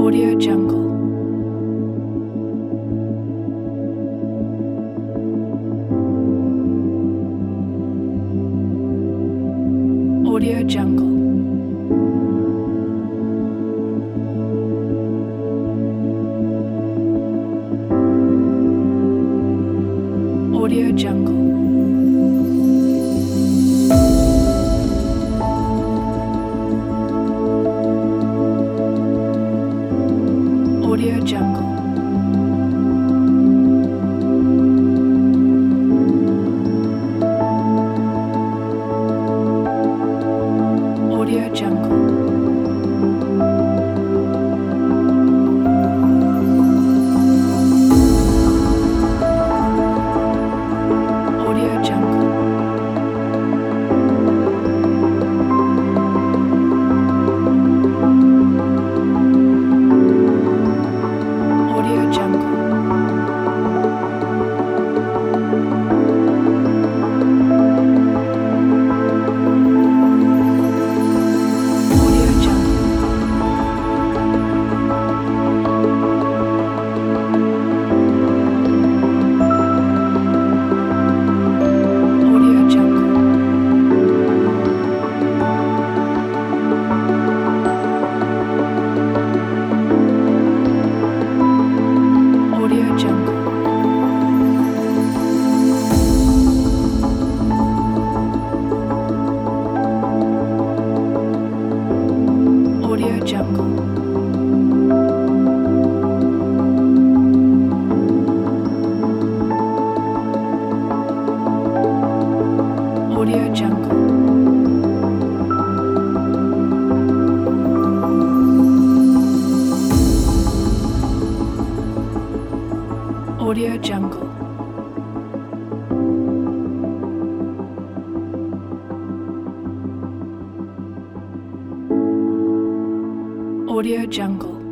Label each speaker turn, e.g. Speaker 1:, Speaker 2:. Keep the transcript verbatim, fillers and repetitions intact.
Speaker 1: Audio Jungle. Audio Jungle. Audio Jungle. Audio Jungle. Audio Jungle. Audio Jungle. Audio Jungle. Audio Jungle. Audio Jungle. Audio Jungle. Audio Jungle. Audio Jungle. Audio Jungle. Audio Jungle.